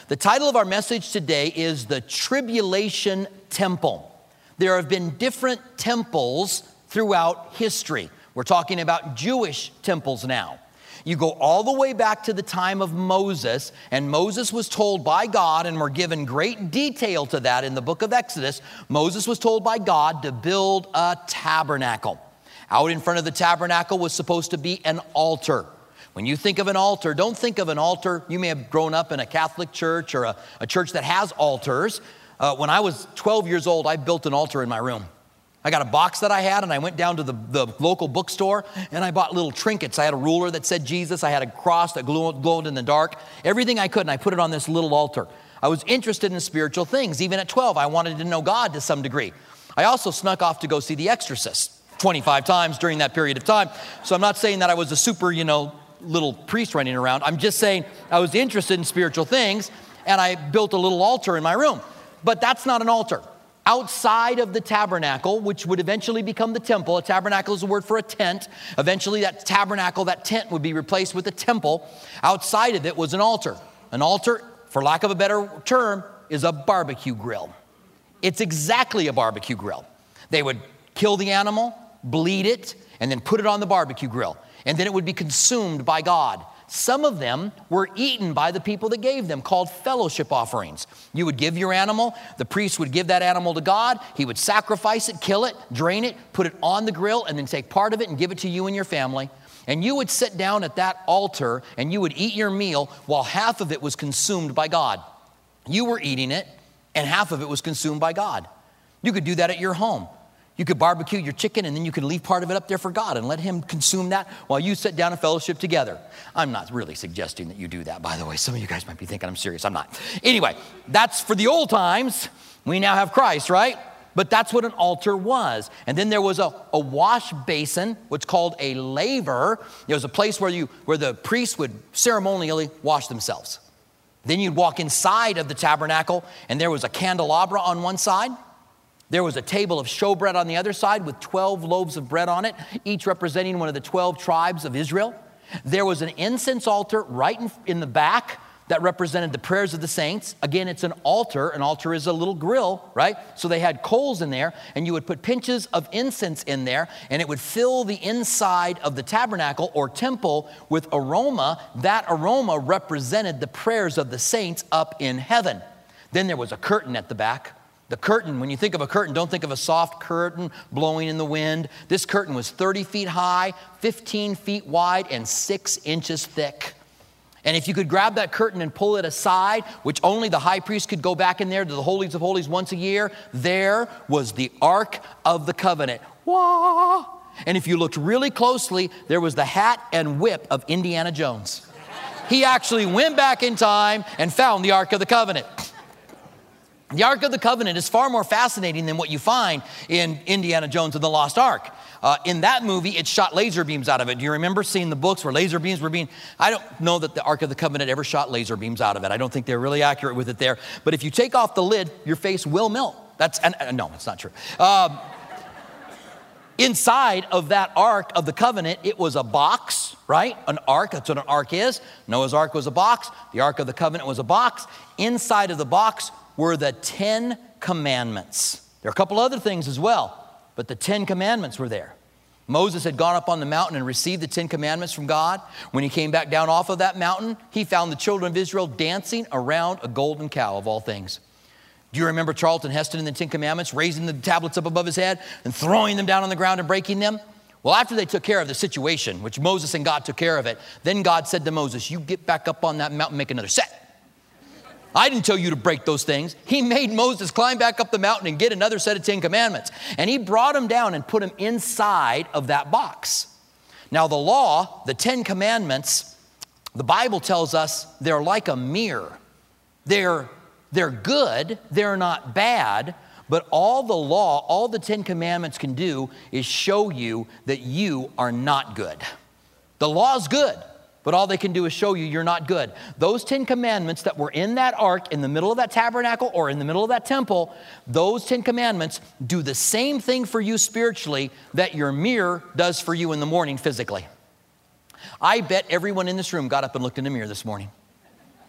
The title of our message today is The Tribulation Temple. There have been different temples throughout history. We're talking about Jewish temples now. You go all the way back to the time of Moses, and Moses was told by God, and we're given great detail to that in the book of Exodus. Moses was told by God to build a tabernacle. Out in front of the tabernacle was supposed to be an altar. When you think of an altar, don't think of an altar. You may have grown up in a Catholic church or a church that has altars. When I was 12 years old, I built an altar in my room. I got a box that I had, and I went down to the local bookstore, and I bought little trinkets. I had a ruler that said Jesus. I had a cross that glowed in the dark. Everything I could, and I put it on this little altar. I was interested in spiritual things. Even at 12, I wanted to know God to some degree. I also snuck off to go see The Exorcist 25 times during that period of time. So I'm not saying that I was a super, little priest running around. I'm just saying I was interested in spiritual things, and I built a little altar in my room. But that's not an altar. Outside of the tabernacle, which would eventually become the temple, a tabernacle is a word for a tent. Eventually that tabernacle, that tent would be replaced with a temple. Outside of it was an altar. An altar, for lack of a better term, is a barbecue grill. It's exactly a barbecue grill. They would kill the animal, bleed it, and then put it on the barbecue grill. And then it would be consumed by God. Some of them were eaten by the people that gave them, called fellowship offerings. You would give your animal, the priest would give that animal to God, he would sacrifice it, kill it, drain it, put it on the grill, and then take part of it and give it to you and your family. And you would sit down at that altar and you would eat your meal while half of it was consumed by God. You were eating it and half of it was consumed by God. You could do that at your home. You could barbecue your chicken, and then you could leave part of it up there for God and let him consume that while you sit down and fellowship together. I'm not really suggesting that you do that, by the way. Some of you guys might be thinking I'm serious. I'm not. Anyway, that's for the old times. We now have Christ, right? But that's what an altar was. And then there was a wash basin, what's called a laver. There was a place where the priests would ceremonially wash themselves. Then you'd walk inside of the tabernacle, and there was a candelabra on one side. There was a table of showbread on the other side with 12 loaves of bread on it, each representing one of the 12 tribes of Israel. There was an incense altar right in the back that represented the prayers of the saints. Again, it's an altar. An altar is a little grill, right? So they had coals in there, and you would put pinches of incense in there, and it would fill the inside of the tabernacle or temple with aroma. That aroma represented the prayers of the saints up in heaven. Then there was a curtain at the back. The curtain, when you think of a curtain, don't think of a soft curtain blowing in the wind. This curtain was 30 feet high, 15 feet wide, and 6 inches thick. And if you could grab that curtain and pull it aside, which only the high priest could go back in there to the holies of holies once a year, there was the Ark of the Covenant. Wah! And if you looked really closely, there was the hat and whip of Indiana Jones. He actually went back in time and found the Ark of the Covenant. The Ark of the Covenant is far more fascinating than what you find in Indiana Jones and the Lost Ark. In that movie, it shot laser beams out of it. Do you remember seeing the books where laser beams were being... I don't know that the Ark of the Covenant ever shot laser beams out of it. I don't think they're really accurate with it there. But if you take off the lid, your face will melt. No, it's not true. Inside of that Ark of the Covenant, it was a box, right? An ark, that's what an ark is. Noah's Ark was a box. The Ark of the Covenant was a box. Inside of the box were the 10 Commandments. There are a couple other things as well, but the 10 Commandments were there. Moses had gone up on the mountain and received the 10 Commandments from God. When he came back down off of that mountain, he found the children of Israel dancing around a golden cow of all things. Do you remember Charlton Heston in the 10 Commandments, raising the tablets up above his head and throwing them down on the ground and breaking them? Well, after they took care of the situation, which Moses and God took care of it, then God said to Moses, you get back up on that mountain and make another set. I didn't tell you to break those things. He made Moses climb back up the mountain and get another set of 10 Commandments. And he brought them down and put them inside of that box. Now the law, the 10 Commandments, the Bible tells us they're like a mirror. They're good, they're not bad, but all the law, all the 10 Commandments can do is show you that you are not good. The law is good, but all they can do is show you you're not good. Those 10 Commandments that were in that ark, in the middle of that tabernacle or in the middle of that temple, those 10 Commandments do the same thing for you spiritually that your mirror does for you in the morning physically. I bet everyone in this room got up and looked in the mirror this morning.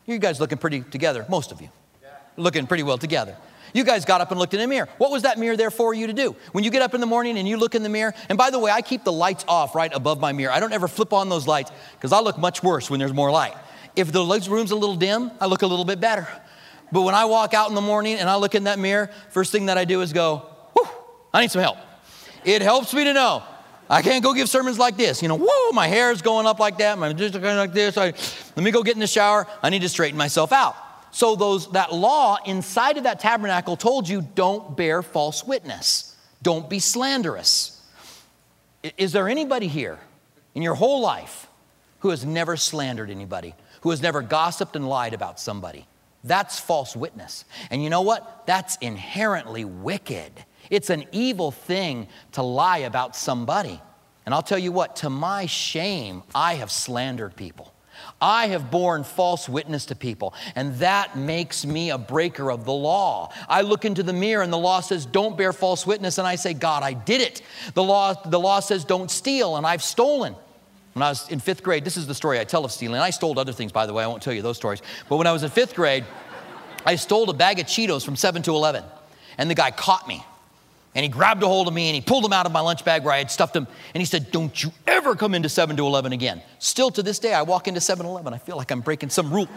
You guys looking pretty together, most of you. Looking pretty well together. You guys got up and looked in the mirror. What was that mirror there for you to do? When you get up in the morning and you look in the mirror, and by the way, I keep the lights off right above my mirror. I don't ever flip on those lights because I look much worse when there's more light. If the room's a little dim, I look a little bit better. But when I walk out in the morning and I look in that mirror, first thing that I do is go, whew, I need some help. It helps me to know I can't go give sermons like this. Whoa, my hair's going up like that. I'm just going like this. Let me go get in the shower. I need to straighten myself out. So that law inside of that tabernacle told you, don't bear false witness. Don't be slanderous. Is there anybody here in your whole life who has never slandered anybody, who has never gossiped and lied about somebody? That's false witness. And you know what? That's inherently wicked. It's an evil thing to lie about somebody. And I'll tell you what, to my shame, I have slandered people. I have borne false witness to people, and that makes me a breaker of the law. I look into the mirror and the law says, don't bear false witness, and I say, God, I did it. The law says, don't steal, and I've stolen. When I was in 5th grade, this is the story I tell of stealing. I stole other things, by the way. I won't tell you those stories. But when I was in 5th grade, I stole a bag of Cheetos from 7 to 11, and the guy caught me. And he grabbed a hold of me and he pulled them out of my lunch bag where I had stuffed them. And he said, don't you ever come into 7 to 11 again. Still to this day, I walk into 7-Eleven. I feel like I'm breaking some rule.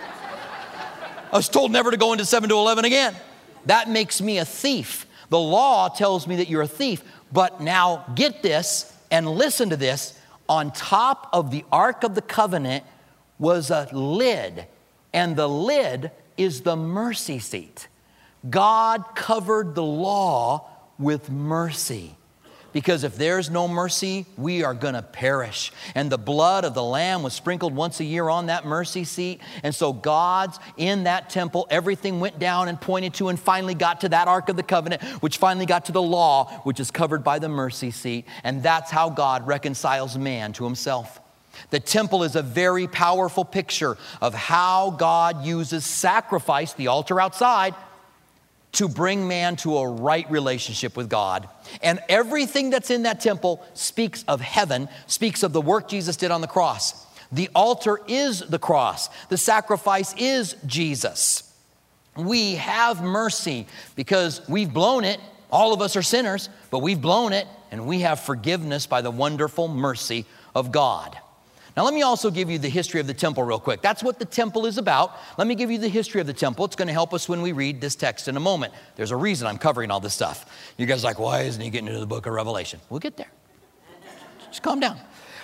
I was told never to go into 7 to 11 again. That makes me a thief. The law tells me that you're a thief. But now get this and listen to this. On top of the Ark of the Covenant was a lid. And the lid is the mercy seat. God covered the law with mercy. Because if there's no mercy, we are going to perish. And the blood of the Lamb was sprinkled once a year on that mercy seat. And so God's in that temple, everything went down and pointed to and finally got to that Ark of the Covenant, which finally got to the law, which is covered by the mercy seat. And that's how God reconciles man to himself. The temple is a very powerful picture of how God uses sacrifice, the altar outside, to bring man to a right relationship with God. And everything that's in that temple speaks of heaven, speaks of the work Jesus did on the cross. The altar is the cross. The sacrifice is Jesus. We have mercy because we've blown it. All of us are sinners, but we've blown it, and we have forgiveness by the wonderful mercy of God. Now, let me also give you the history of the temple real quick. That's what the temple is about. Let me give you the history of the temple. It's going to help us when we read this text in a moment. There's a reason I'm covering all this stuff. You guys are like, why isn't he getting into the book of Revelation? We'll get there. Just calm down.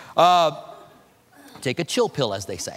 Take a chill pill, as they say.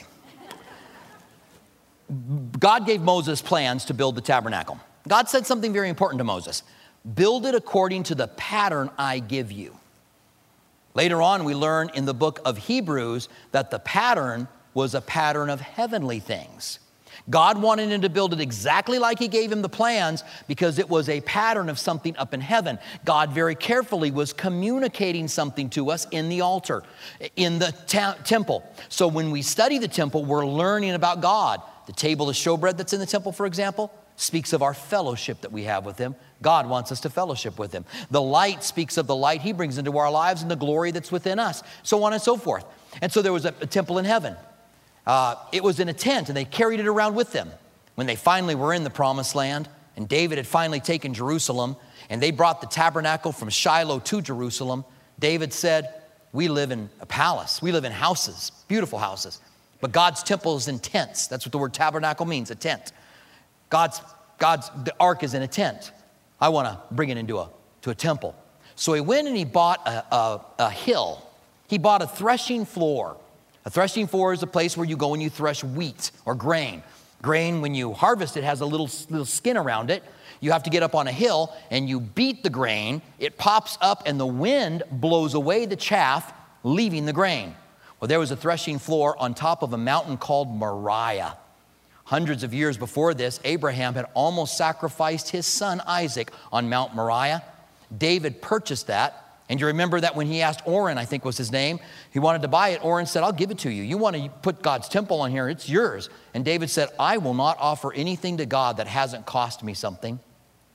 God gave Moses plans to build the tabernacle. God said something very important to Moses. Build it according to the pattern I give you. Later on, we learn in the book of Hebrews that the pattern was a pattern of heavenly things. God wanted him to build it exactly like he gave him the plans because it was a pattern of something up in heaven. God very carefully was communicating something to us in the altar, in the temple. So when we study the temple, we're learning about God. The table of showbread that's in the temple, for example, speaks of our fellowship that we have with him. God wants us to fellowship with him. The light speaks of the light he brings into our lives and the glory that's within us, so on and so forth. And so there was a temple in heaven. It was in a tent, and they carried it around with them. When they finally were in the promised land, and David had finally taken Jerusalem, and they brought the tabernacle from Shiloh to Jerusalem, David said, we live in a palace. We live in houses, beautiful houses. But God's temple is in tents. That's what the word tabernacle means, a tent. The ark is in a tent. I want to bring it into a temple. So he went and he bought a hill. He bought a threshing floor. A threshing floor is a place where you go and you thresh wheat or grain. Grain, when you harvest it, has a little skin around it. You have to get up on a hill and you beat the grain. It pops up and the wind blows away the chaff, leaving the grain. Well, there was a threshing floor on top of a mountain called Moriah. Hundreds of years before this, Abraham had almost sacrificed his son Isaac on Mount Moriah. David purchased that. And you remember that when he asked Ornan, I think was his name, he wanted to buy it. Ornan said, I'll give it to you. You want to put God's temple on here, it's yours. And David said, I will not offer anything to God that hasn't cost me something.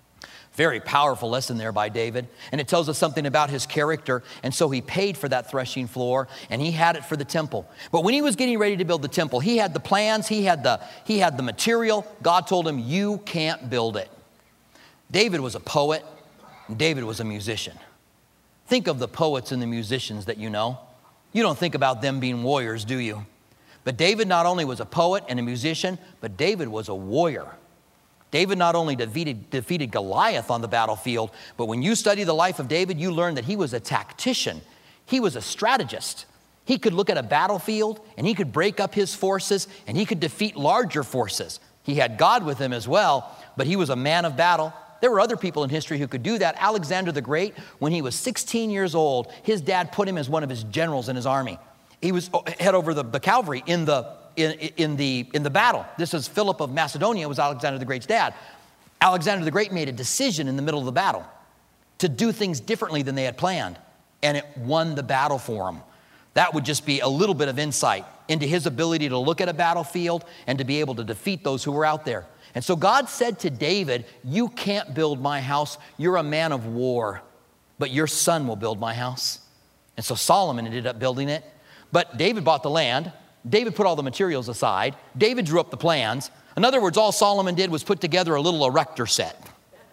Very powerful lesson there by David. And it tells us something about his character. And so he paid for that threshing floor, and he had it for the temple. But when he was getting ready to build the temple, he had the plans, he had the material. God told him, you can't build it. David was a poet, and David was a musician. Think of the poets and the musicians that you know. You don't think about them being warriors, do you? But David not only was a poet and a musician, but David was a warrior. David not only defeated Goliath on the battlefield, but when you study the life of David, you learn that he was a tactician. He was a strategist. He could look at a battlefield, and he could break up his forces, and he could defeat larger forces. He had God with him as well, but he was a man of battle. There were other people in history who could do that. Alexander the Great, when he was 16 years old, his dad put him as one of his generals in his army. He was head over the cavalry in the battle. This is Philip of Macedonia, was Alexander the Great's dad. Alexander the Great made a decision in the middle of the battle to do things differently than they had planned, and it won the battle for him. That would just be a little bit of insight into his ability to look at a battlefield and to be able to defeat those who were out there. And so God said to David, you can't build my house. You're a man of war, but your son will build my house. And so Solomon ended up building it. But David bought the land. David put all the materials aside. David drew up the plans. In other words, all Solomon did was put together a little erector set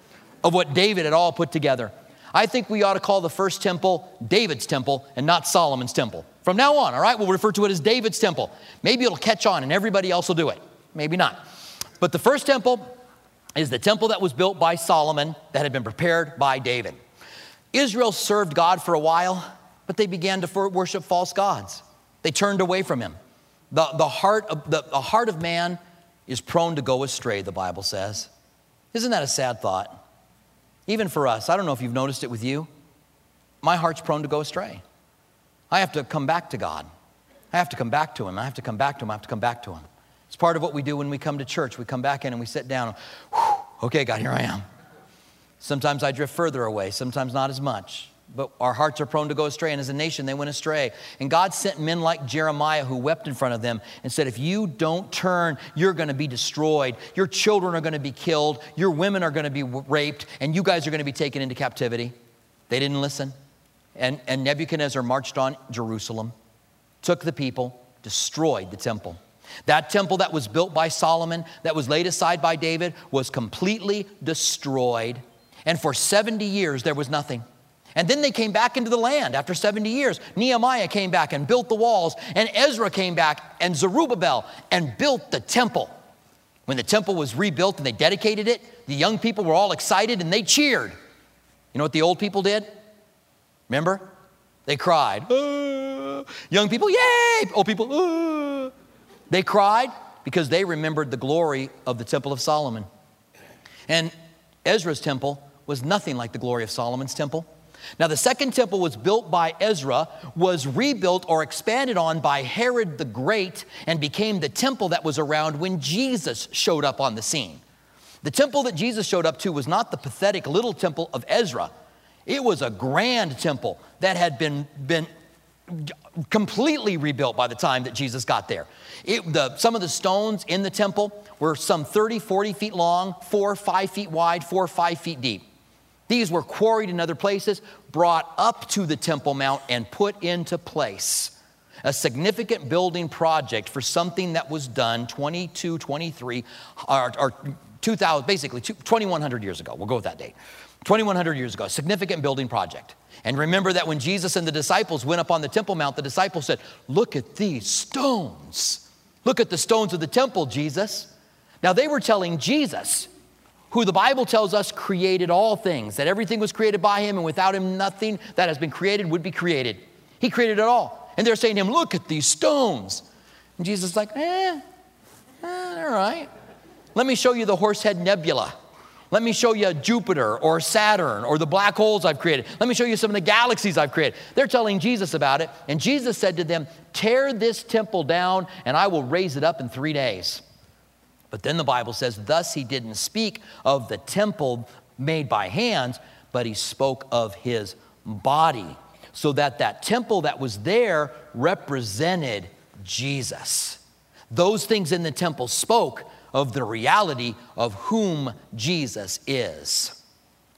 of what David had all put together. I think we ought to call the first temple David's temple and not Solomon's temple. From now on, all right, we'll refer to it as David's temple. Maybe it'll catch on and everybody else will do it. Maybe not. But the first temple is the temple that was built by Solomon that had been prepared by David. Israel served God for a while, but they began to worship false gods. They turned away from him. The heart of man is prone to go astray, the Bible says. Isn't that a sad thought? Even for us, I don't know if you've noticed it with you. My heart's prone to go astray. I have to come back to God. I have to come back to him. I have to come back to him. I have to come back to him. It's part of what we do when we come to church. We come back in and we sit down. Okay, God, here I am. Sometimes I drift further away. Sometimes not as much. But our hearts are prone to go astray, and as a nation, they went astray. And God sent men like Jeremiah who wept in front of them and said, if you don't turn, you're going to be destroyed. Your children are going to be killed. Your women are going to be raped, and you guys are going to be taken into captivity. They didn't listen. And Nebuchadnezzar marched on Jerusalem, took the people, destroyed the temple. That temple that was built by Solomon, that was laid aside by David, was completely destroyed. And for 70 years, there was nothing. And then they came back into the land after 70 years. Nehemiah came back and built the walls. And Ezra came back and Zerubbabel and built the temple. When the temple was rebuilt and they dedicated it, the young people were all excited and they cheered. You know what the old people did? Remember? They cried. Young people, yay! Old people, They cried because they remembered the glory of the Temple of Solomon. And Ezra's temple was nothing like the glory of Solomon's temple. Now, the second temple was built by Ezra, was rebuilt or expanded on by Herod the Great, and became the temple that was around when Jesus showed up on the scene. The temple that Jesus showed up to was not the pathetic little temple of Ezra. It was a grand temple that had been completely rebuilt by the time that Jesus got there. Some of the stones in the temple were some 30, 40 feet long, 4 or 5 feet wide, 4 or 5 feet deep. These were quarried in other places, brought up to the Temple Mount, and put into place. A significant building project for something that was done 23, or 2,000, basically 2,100 years ago. We'll go with that date. 2,100 years ago, a significant building project. And remember that when Jesus and the disciples went up on the Temple Mount, the disciples said, look at these stones. Look at the stones of the temple, Jesus. Now they were telling Jesus, who the Bible tells us created all things, that everything was created by him, and without him nothing that has been created would be created. He created it all. And they're saying to him, look at these stones. And Jesus is like, all right. Let me show you the Horsehead Nebula. Let me show you Jupiter or Saturn or the black holes I've created. Let me show you some of the galaxies I've created. They're telling Jesus about it. And Jesus said to them, tear this temple down and I will raise it up in 3 days. But then the Bible says, thus he didn't speak of the temple made by hands, but he spoke of his body. So that temple that was there represented Jesus. Those things in the temple spoke of the reality of whom Jesus is.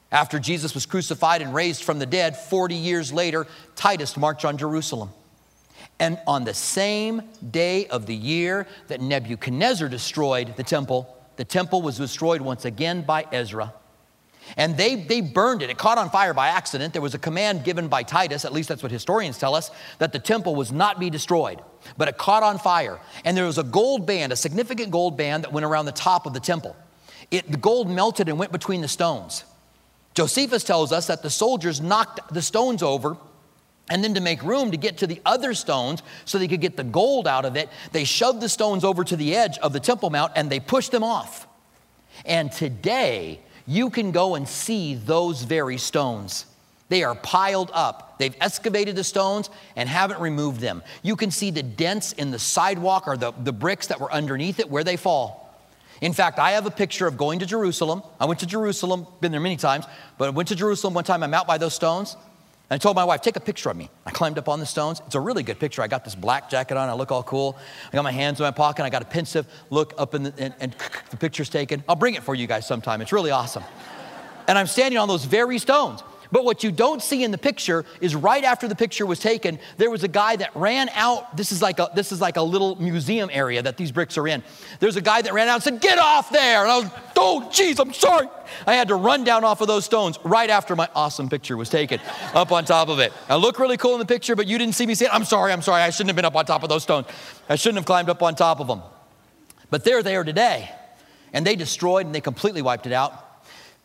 After Jesus was crucified and raised from the dead, 40 years later, Titus marched on Jerusalem. And on the same day of the year that Nebuchadnezzar destroyed the temple was destroyed once again by Ezra. And they burned it. It caught on fire by accident. There was a command given by Titus, at least that's what historians tell us, that the temple was not be destroyed. But it caught on fire. And there was a gold band, a significant gold band that went around the top of the temple. The gold melted and went between the stones. Josephus tells us that the soldiers knocked the stones over, and then to make room to get to the other stones so they could get the gold out of it, they shoved the stones over to the edge of the Temple Mount and they pushed them off. And today, you can go and see those very stones. They are piled up. They've excavated the stones and haven't removed them. You can see the dents in the sidewalk or the bricks that were underneath it where they fall. In fact, I have a picture of going to Jerusalem. I went to Jerusalem, been there many times, but I went to Jerusalem one time. I'm out by those stones. And I told my wife, take a picture of me. I climbed up on the stones. It's a really good picture. I got this black jacket on. I look all cool. I got my hands in my pocket. I got a pensive look up and the picture's taken. I'll bring it for you guys sometime. It's really awesome. And I'm standing on those very stones. But what you don't see in the picture is right after the picture was taken, there was a guy that ran out. This is like a little museum area that these bricks are in. There's a guy that ran out and said, "Get off there!" And I was, "Oh, geez, I'm sorry." I had to run down off of those stones right after my awesome picture was taken up on top of it. I look really cool in the picture, but you didn't see me say, I'm sorry. I shouldn't have been up on top of those stones. I shouldn't have climbed up on top of them. But they're there today. And they destroyed and they completely wiped it out.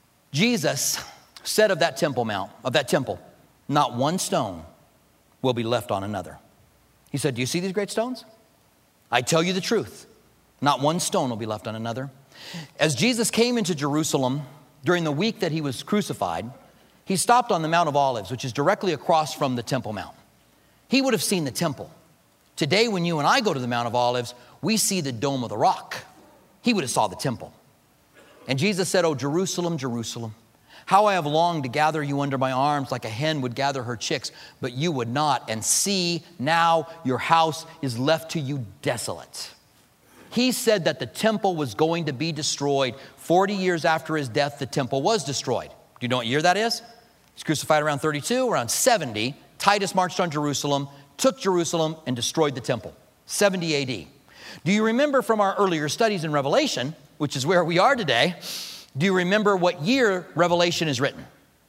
Jesus said of that Temple Mount, of that temple, not one stone will be left on another. He said, do you see these great stones? I tell you the truth. Not one stone will be left on another. As Jesus came into Jerusalem during the week that he was crucified, he stopped on the Mount of Olives, which is directly across from the Temple Mount. He would have seen the temple. Today, when you and I go to the Mount of Olives, we see the Dome of the Rock. He would have saw the temple. And Jesus said, "Oh, Jerusalem, Jerusalem, how I have longed to gather you under my arms like a hen would gather her chicks, but you would not. And see, now your house is left to you desolate." He said that the temple was going to be destroyed. 40 years after his death, the temple was destroyed. Do you know what year that is? He's crucified around 32, around 70. Titus marched on Jerusalem, took Jerusalem, and destroyed the temple. 70 AD. Do you remember from our earlier studies in Revelation, which is where we are today, do you remember what year Revelation is written?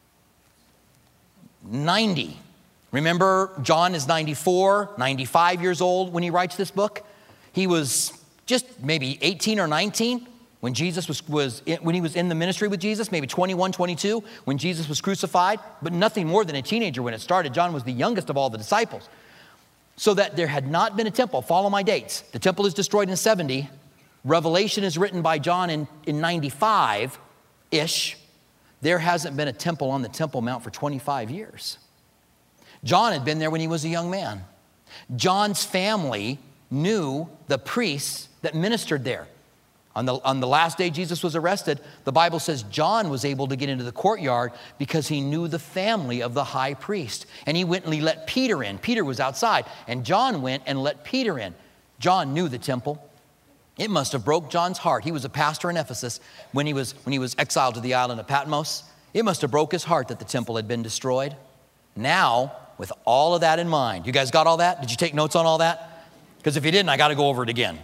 90. Remember, John is 94, 95 years old when he writes this book. He was just maybe 18 or 19 when Jesus when he was in the ministry with Jesus, maybe 21, 22 when Jesus was crucified, but nothing more than a teenager when it started. John was the youngest of all the disciples. So that there had not been a temple. Follow my dates. The temple is destroyed in 70. Revelation is written by John in 95-ish. There hasn't been a temple on the Temple Mount for 25 years. John had been there when he was a young man. John's family knew the priests that ministered there. On the last day Jesus was arrested, the Bible says John was able to get into the courtyard because he knew the family of the high priest. And he went and he let Peter in. Peter was outside. And John went and let Peter in. John knew the temple. It must have broke John's heart. He was a pastor in Ephesus when he was exiled to the island of Patmos. It must have broke his heart that the temple had been destroyed. Now, with all of that in mind, you guys got all that? Did you take notes on all that? Because if you didn't, I got to go over it again.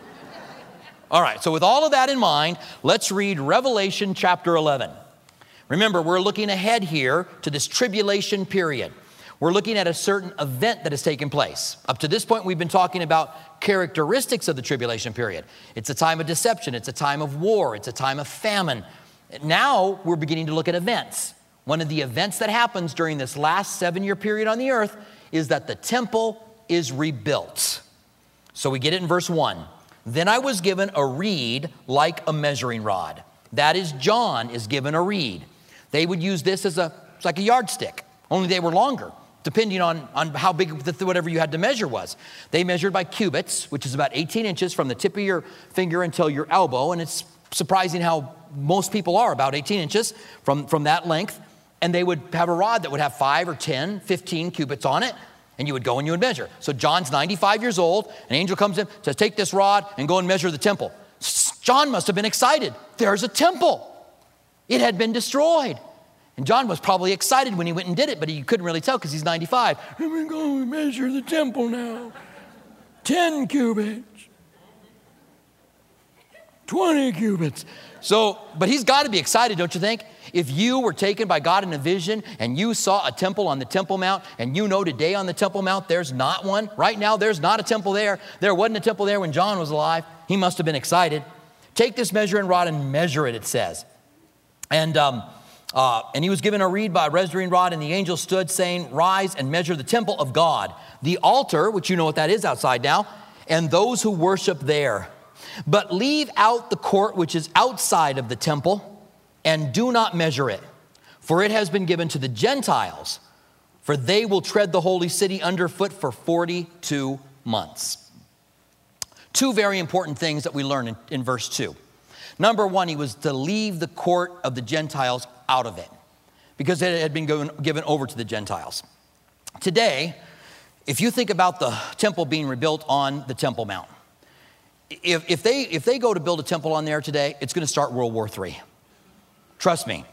All right, so with all of that in mind, let's read Revelation chapter 11. Remember, we're looking ahead here to this tribulation period. We're looking at a certain event that has taken place. Up to this point, we've been talking about characteristics of the tribulation period. It's a time of deception. It's a time of war. It's a time of famine. Now we're beginning to look at events. One of the events that happens during this last 7-year period on the earth is that the temple is rebuilt. So we get it in verse 1. Then I was given a reed like a measuring rod. That is, John is given a reed. They would use this as it's like a yardstick, only they were longer, depending on how big whatever you had to measure was. They measured by cubits, which is about 18 inches from the tip of your finger until your elbow. And it's surprising how most people are about 18 inches from that length. And they would have a rod that would have 5 or 10, 15 cubits on it. And you would go and you would measure. So John's 95 years old. An angel comes in, says, take this rod and go and measure the temple. John must have been excited. There's a temple. It had been destroyed. And John was probably excited when he went and did it, but he couldn't really tell because he's 95. We're going to measure the temple now. 10 cubits. 20 cubits. So, but he's got to be excited, don't you think? If you were taken by God in a vision and you saw a temple on the Temple Mount, and you know today on the Temple Mount there's not one. Right now there's not a temple there. There wasn't a temple there when John was alive. He must have been excited. Take this measuring rod and measure it, it says. And he was given a reed by a measuring rod, and the angel stood saying, rise and measure the temple of God, the altar, which you know what that is outside now, and those who worship there. But leave out the court which is outside of the temple, and do not measure it, for it has been given to the Gentiles, for they will tread the holy city underfoot for 42 months. Two very important things that we learn in verse 2. Number one, he was to leave the court of the Gentiles out of it, because it had been given over to the Gentiles. Today, if you think about the temple being rebuilt on the Temple Mount, if they go to build a temple on there today, it's going to start World War III. Trust me.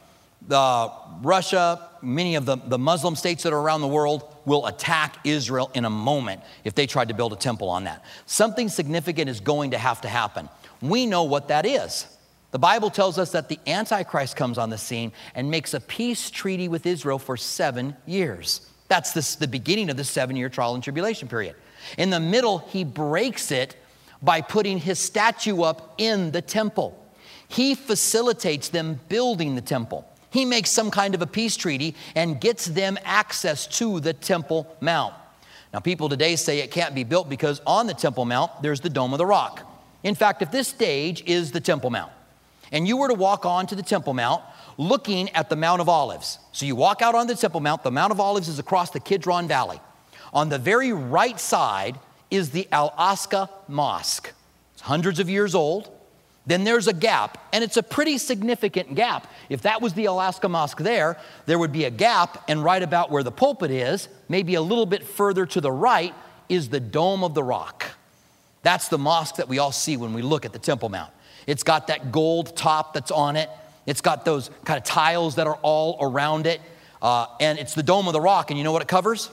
Russia, many of the Muslim states that are around the world will attack Israel in a moment if they tried to build a temple on that. Something significant is going to have to happen. We know what that is. The Bible tells us that the Antichrist comes on the scene and makes a peace treaty with Israel for 7 years. That's the beginning of the 7-year trial and tribulation period. In the middle, he breaks it by putting his statue up in the temple. He facilitates them building the temple. He makes some kind of a peace treaty and gets them access to the Temple Mount. Now, people today say it can't be built because on the Temple Mount, there's the Dome of the Rock. In fact, if this stage is the Temple Mount, and you were to walk onto the Temple Mount looking at the Mount of Olives. So you walk out on the Temple Mount, the Mount of Olives is across the Kidron Valley. On the very right side is the Al-Aqsa Mosque. It's hundreds of years old. Then there's a gap, and it's a pretty significant gap. If that was the Al-Aqsa Mosque there would be a gap, and right about where the pulpit is, maybe a little bit further to the right, is the Dome of the Rock. That's the mosque that we all see when we look at the Temple Mount. It's got that gold top that's on it. It's got those kind of tiles that are all around it. And it's the Dome of the Rock, and you know what it covers?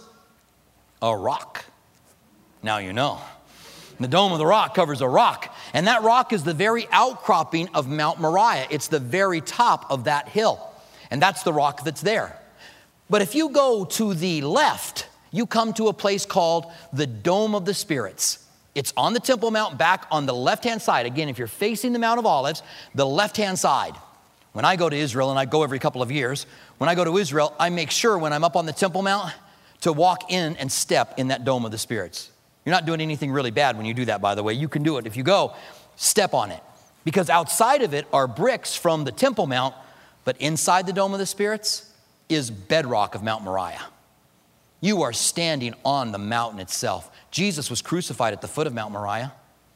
A rock. Now you know. The Dome of the Rock covers a rock. And that rock is the very outcropping of Mount Moriah. It's the very top of that hill. And that's the rock that's there. But if you go to the left, you come to a place called the Dome of the Spirits. It's on the Temple Mount back on the left-hand side. Again, if you're facing the Mount of Olives, the left-hand side. When I go to Israel, and I go every couple of years, when I go to Israel, I make sure when I'm up on the Temple Mount to walk in and step in that Dome of the Spirits. You're not doing anything really bad when you do that, by the way. You can do it. If you go, step on it. Because outside of it are bricks from the Temple Mount, but inside the Dome of the Spirits is bedrock of Mount Moriah. You are standing on the mountain itself. Jesus was crucified at the foot of Mount Moriah.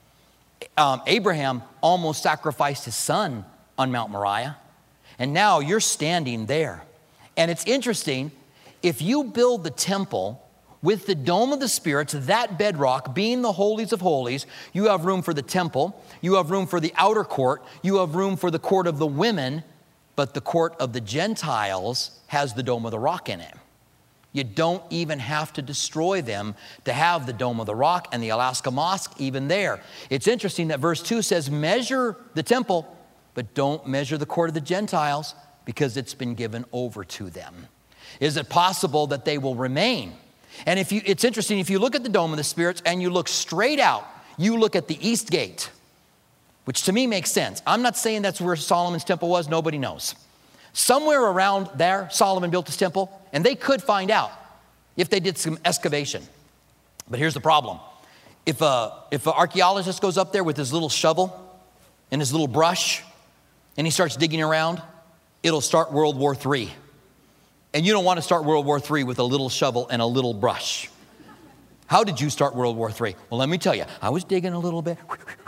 Abraham almost sacrificed his son on Mount Moriah. And now you're standing there. And it's interesting, if you build the temple with the Dome of the Spirits, that bedrock being the holies of holies, you have room for the temple, you have room for the outer court, you have room for the court of the women, but the court of the Gentiles has the Dome of the Rock in it. You don't even have to destroy them to have the Dome of the Rock and the Al-Aqsa Mosque even there. It's interesting that verse 2 says, measure the temple, but don't measure the court of the Gentiles because it's been given over to them. Is it possible that they will remain? And it's interesting, if you look at the Dome of the Spirits and you look straight out, you look at the east gate, which to me makes sense. I'm not saying that's where Solomon's temple was. Nobody knows. Somewhere around there, Solomon built his temple, and they could find out if they did some excavation. But here's the problem. If an archaeologist goes up there with his little shovel and his little brush, and he starts digging around, it'll start World War III. And you don't want to start World War III with a little shovel and a little brush. How did you start World War III? Well, let me tell you, I was digging a little bit,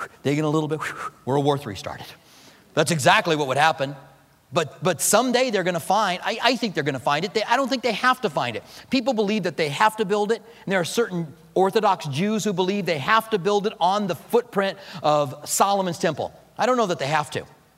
World War III started. That's exactly what would happen. But someday they're going to find, I think they're going to find it. I don't think they have to find it. People believe that they have to build it. And there are certain Orthodox Jews who believe they have to build it on the footprint of Solomon's temple. I don't know that they have to.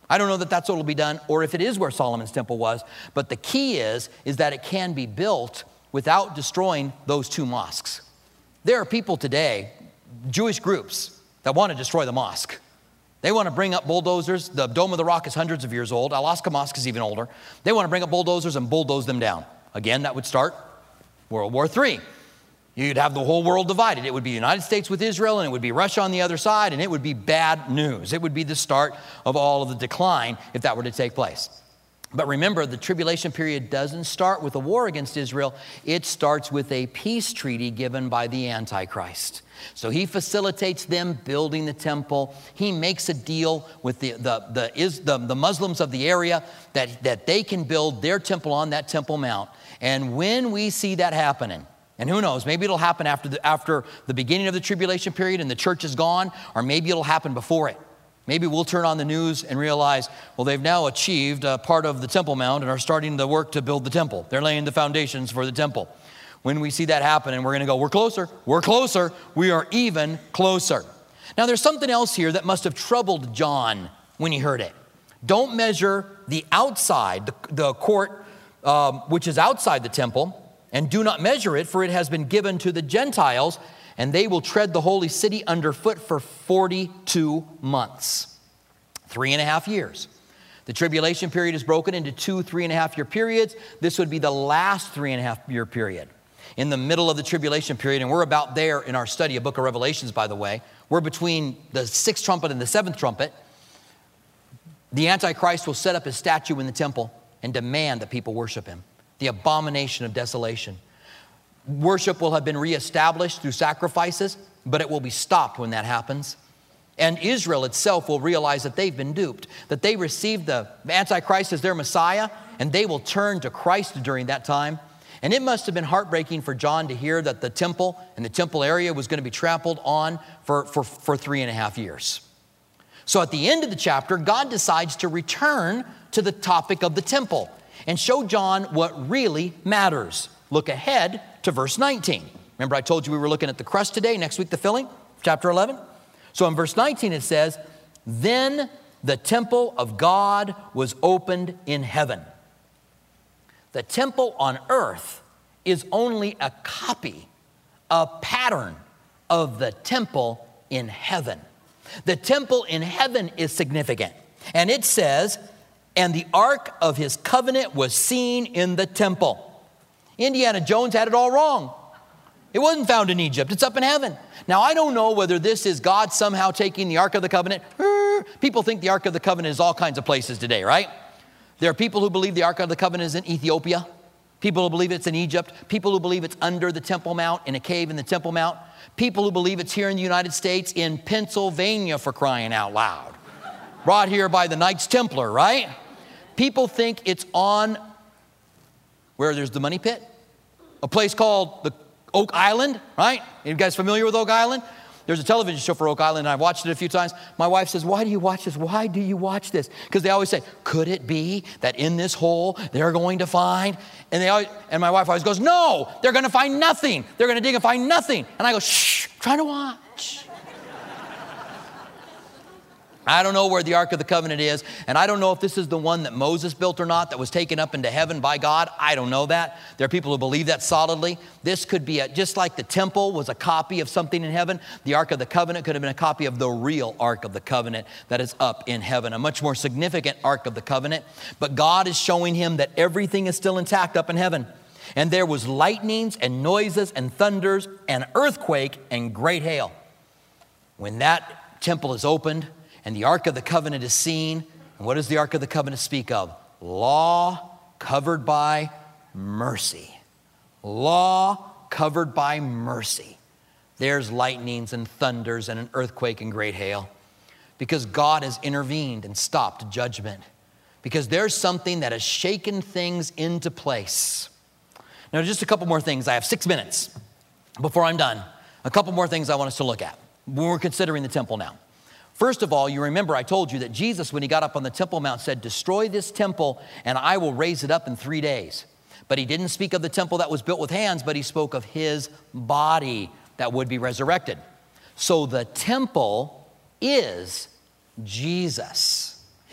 I don't know that that's what will be done, or if it is where Solomon's temple was, but the key is that it can be built without destroying those two mosques. There are people today, Jewish groups, that want to destroy the mosque. They want to bring up bulldozers. The Dome of the Rock is hundreds of years old. Al-Aqsa Mosque is even older. They want to bring up bulldozers and bulldoze them down. Again, that would start World War III. You'd have the whole world divided. It would be the United States with Israel, and it would be Russia on the other side, and it would be bad news. It would be the start of all of the decline if that were to take place. But remember, the tribulation period doesn't start with a war against Israel. It starts with a peace treaty given by the Antichrist. So he facilitates them building the temple. He makes a deal with the Muslims of the area that they can build their temple on that Temple Mount. And when we see that happening, and who knows, maybe it'll happen after the beginning of the tribulation period and the church is gone, or maybe it'll happen before it. Maybe we'll turn on the news and realize, well, they've now achieved part of the Temple Mount and are starting the work to build the temple. They're laying the foundations for the temple. When we see that happen, and we're going to go, we're closer, we are even closer. Now, there's something else here that must have troubled John when he heard it. Don't measure the outside, the court, which is outside the temple, and do not measure it, for it has been given to the Gentiles, and they will tread the holy city underfoot for 42 months, 3.5 years. The tribulation period is broken into 2 3.5-year periods. This would be the last 3.5-year period. In the middle of the tribulation period, and we're about there in our study of Book of Revelations, by the way. We're between the 6th trumpet and the 7th trumpet. The Antichrist will set up his statue in the temple and demand that people worship him. The abomination of desolation. Worship will have been reestablished through sacrifices, but it will be stopped when that happens. And Israel itself will realize that they've been duped, that they received the Antichrist as their Messiah, and they will turn to Christ during that time. And it must have been heartbreaking for John to hear that the temple and the temple area was going to be trampled on for 3.5 years. So at the end of the chapter, God decides to return to the topic of the temple and show John what really matters. Look ahead to verse 19. Remember, I told you we were looking at the crust today, next week the filling, chapter 11. So in verse 19 it says, "Then the temple of God was opened in heaven." The temple on earth is only a copy, a pattern of the temple in heaven. The temple in heaven is significant. And it says, "And the ark of his covenant was seen in the temple." Indiana Jones had it all wrong. It wasn't found in Egypt. It's up in heaven. Now, I don't know whether this is God somehow taking the Ark of the Covenant. People think the Ark of the Covenant is all kinds of places today, right? There are people who believe the Ark of the Covenant is in Ethiopia. People who believe it's in Egypt. People who believe it's under the Temple Mount, in a cave in the Temple Mount. People who believe it's here in the United States, in Pennsylvania, for crying out loud. Brought here by the Knights Templar, right? People think it's on where there's the money pit. A place called the Oak Island, right? You guys familiar with Oak Island? There's a television show for Oak Island, and I've watched it a few times. My wife says, "Why do you watch this? Why do you watch this?" Because they always say, "Could it be that in this hole they're going to find?" And my wife always goes, "No, they're going to find nothing. They're going to dig and find nothing." And I go, "Shh, I'm trying to watch." I don't know where the Ark of the Covenant is, and I don't know if this is the one that Moses built or not that was taken up into heaven by God. I don't know that. There are people who believe that solidly. This could be, just like the temple was a copy of something in heaven, the Ark of the Covenant could have been a copy of the real Ark of the Covenant that is up in heaven, a much more significant Ark of the Covenant. But God is showing him that everything is still intact up in heaven. And there was lightnings and noises and thunders and earthquake and great hail. When that temple is opened, and the Ark of the Covenant is seen. And what does the Ark of the Covenant speak of? Law covered by mercy. Law covered by mercy. There's lightnings and thunders and an earthquake and great hail. Because God has intervened and stopped judgment. Because there's something that has shaken things into place. Now, just a couple more things. I have 6 minutes before I'm done. A couple more things I want us to look at when we're considering the temple now. First of all, you remember I told you that Jesus, when he got up on the Temple Mount, said, "Destroy this temple and I will raise it up in 3 days." But he didn't speak of the temple that was built with hands, but he spoke of his body that would be resurrected. So the temple is Jesus.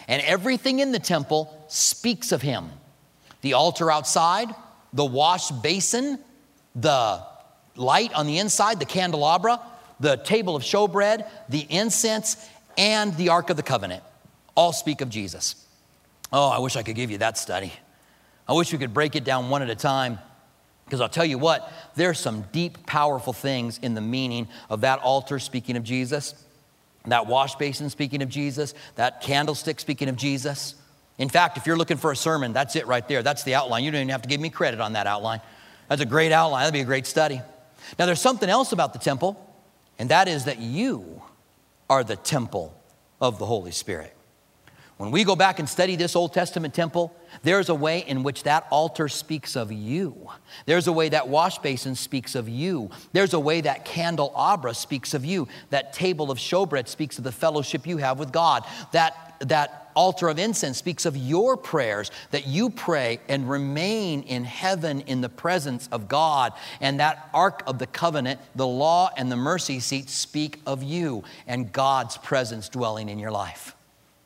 And everything in the temple speaks of him. The altar outside, the wash basin, the light on the inside, the candelabra, the table of showbread, the incense, and the Ark of the Covenant all speak of Jesus. Oh, I wish I could give you that study. I wish we could break it down one at a time, because I'll tell you what, there's some deep, powerful things in the meaning of that altar speaking of Jesus, that wash basin speaking of Jesus, that candlestick speaking of Jesus. In fact, if you're looking for a sermon, that's it right there. That's the outline. You don't even have to give me credit on that outline. That's a great outline. That'd be a great study. Now, there's something else about the temple, and that is that you are the temple of the Holy Spirit. When we go back and study this Old Testament temple, there's a way in which that altar speaks of you. There's a way that wash basin speaks of you. There's a way that candelabra speaks of you. That table of showbread speaks of the fellowship you have with God. That altar of incense speaks of your prayers, that you pray and remain in heaven in the presence of God. And that Ark of the Covenant, the law and the mercy seat speak of you and God's presence dwelling in your life.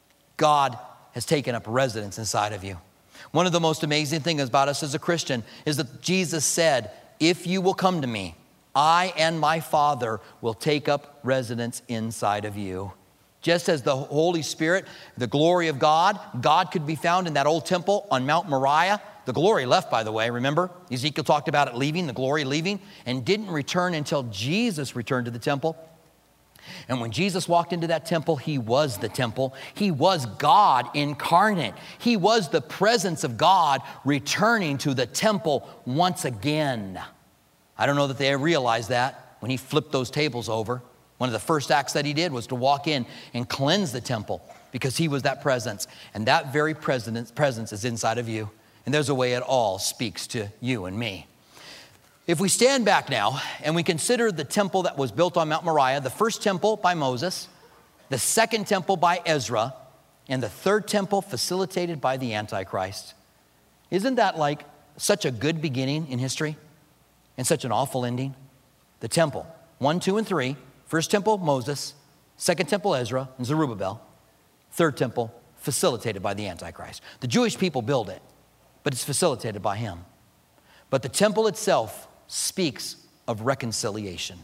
God has taken up residence inside of you. One of the most amazing things about us as a Christian is that Jesus said, if you will come to me, I and my Father will take up residence inside of you. Just as the Holy Spirit, the glory of God could be found in that old temple on Mount Moriah. The glory left, by the way, remember? Ezekiel talked about it leaving, the glory leaving, and didn't return until Jesus returned to the temple. And when Jesus walked into that temple, he was the temple. He was God incarnate. He was the presence of God returning to the temple once again. I don't know that they realized that when he flipped those tables over. One of the first acts that he did was to walk in and cleanse the temple because he was that presence. And that very presence is inside of you. And there's a way it all speaks to you and me. If we stand back now and we consider the temple that was built on Mount Moriah, the first temple by Moses, the second temple by Ezra, and the third temple facilitated by the Antichrist, isn't that like such a good beginning in history and such an awful ending? The temple, 1, 2, and 3, first temple Moses, second temple Ezra and Zerubbabel, third temple facilitated by the Antichrist. The Jewish people build it, but it's facilitated by him. But the temple itself speaks of reconciliation,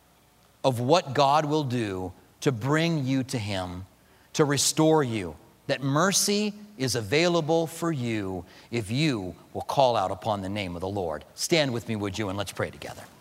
of what God will do to bring you to him, to restore you, that mercy is available for you if you will call out upon the name of the Lord. Stand with me, would you, and let's pray together.